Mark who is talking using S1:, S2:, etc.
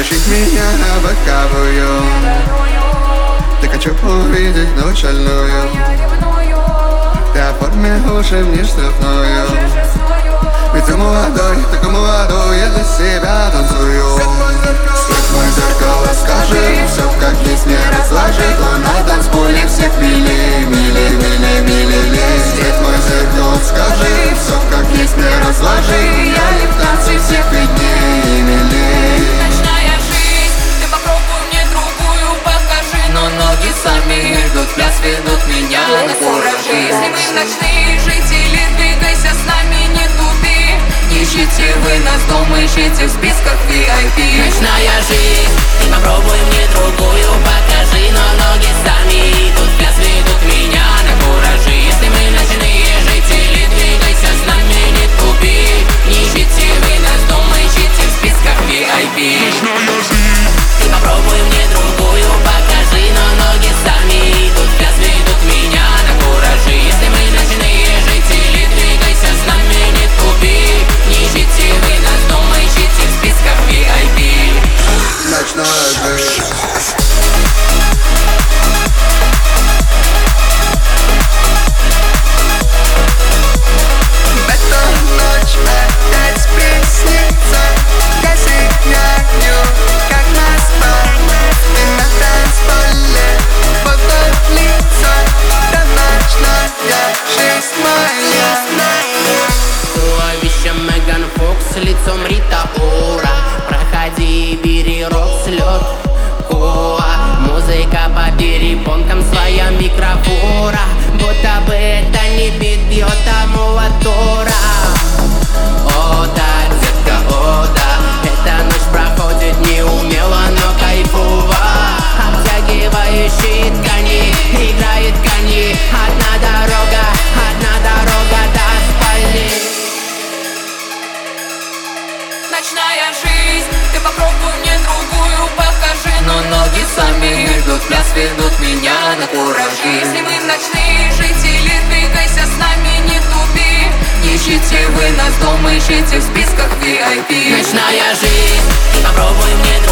S1: Потащить меня на боковую. Ты хочу увидеть ночь шальную. Ты оформи уши мне штрафную. Ведь ты молодой, я для себя танцую. Свет мой зеркало, скажи, все как есть не разложи. То на танцполе всех мили. Свет мой зеркало, скажи, все как есть не разложи. Я не в танце всех виднее мили.
S2: Ночная жизнь, ты попробуй мне другую покажи. Но ноги сами идут, пляс ведут меня на куражи. Если мы ночные жители, двигайся с нами, не тупи. Не ищите вы нас дома, ищите в списках VIP.
S3: Ночная жизнь, ты попробуй мне другую покажи. Но ноги сами идут, пляс ведут меня на куражи. Если мы ночные жители, двигайся с нами, не тупи. Не ищите вы нас дома, ищите в списках VIP.
S1: Ночная жизнь,
S3: ты попробуй мне другую покажи. Но ноги сами идут, пляс ведут меня на куражи. Если мы ночные жители, двигайся с нами, не тупи. Не ищите вы нас дома, ищите в списках VIP.
S1: ночная жизнь.
S3: Меган Фокс, лицом Рита Ора. Проходи, бери рок, слет, коа. Музыка по перепонкам, своя микрофора. Будто бы это не бит, бьет тому мотора. О да, детка, о да. Эта ночь проходит неумело, но кайфово. Обтягивающие ткани, играет кони. Одна дорога до спальни.
S2: Ночная жизнь, ты попробуй мне другую покажи. Но ноги сами идут, пляс ведут меня на куражи. Если мы ночные жители, двигайся с нами, не тупи. Не ищите вы нас дома, ищите в списках VIP.
S3: Ночная жизнь, ты попробуй мне